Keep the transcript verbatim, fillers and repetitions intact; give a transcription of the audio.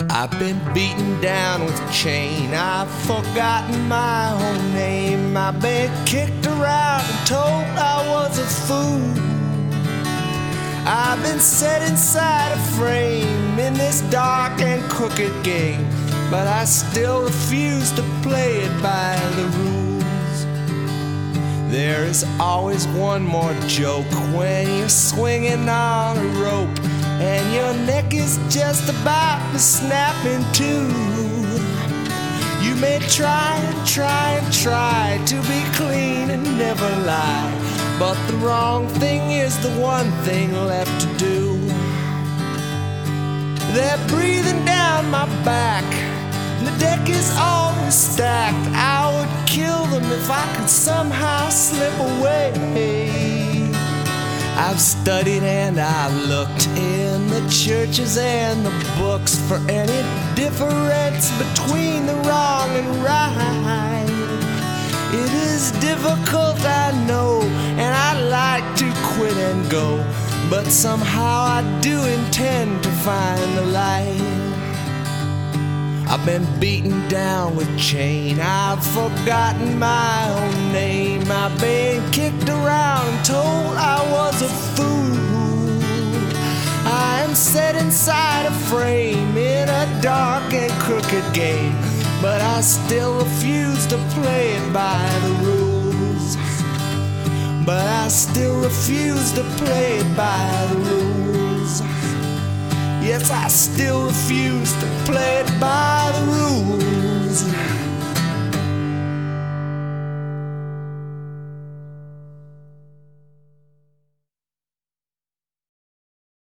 I've been beaten down with a chain, I've forgotten my own name. I've been kicked around and told I was a fool. I've been set inside a frame in this dark and crooked game, but I still refuse to play it by the rules. There is always one more joke when you're swinging on a rope and your neck is just about to snap in two. You may try and try and try to be clean and never lie, but the wrong thing is the one thing left to do. They're breathing down my back, the deck is always stacked. I would kill them if I could somehow slip away. I've studied and I've looked in the churches and the books for any difference between the wrong and right. It is difficult, I know, and I'd like to quit and go, but somehow I do intend to find the light. I've been beaten down with chain, I've forgotten my own name. I've been kicked around and told I was a fool. I am set inside a frame in a dark and crooked game, but I still refuse to play it by the rules. But I still refuse to play it by the rules. Yes, I still refuse to play it by the rules.